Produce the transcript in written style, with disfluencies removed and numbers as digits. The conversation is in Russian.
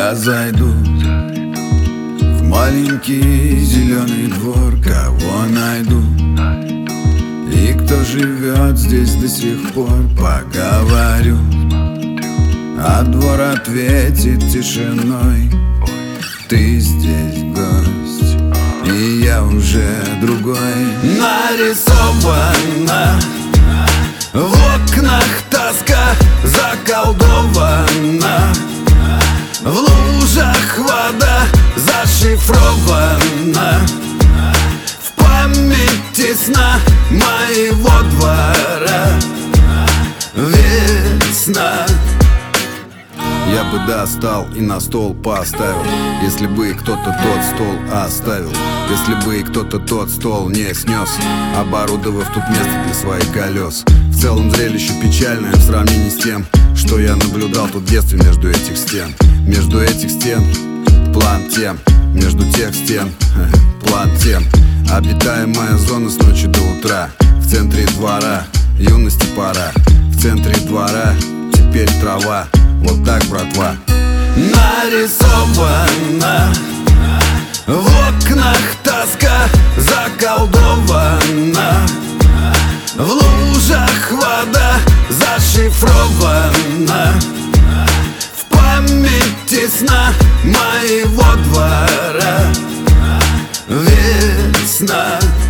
когда зайду в маленький зеленый двор, кого найду и кто живет здесь до сих пор. Поговорю, а двор ответит тишиной: ты здесь гость, и я уже другой. Нарисована в окнах тоска, заколдована в лужах вода, зашифрована в памяти сна моего двора. Весна. Я бы достал и на стол поставил, если бы кто-то тот стол оставил, если бы кто-то тот стол не снес, оборудовав тут место для своих колес. В целом зрелище печальное в сравнении с тем, что я наблюдал тут в детстве между этих стен. Между этих стен план тем, между тех стен план тем. Обитаемая зона с ночи до утра. В центре двора юности пора, в центре двора теперь трава. Вот так, братва. Нарисована в окнах тоска, заколдована в лужах вода, зашифрована в памяти сна моего двора. Весна.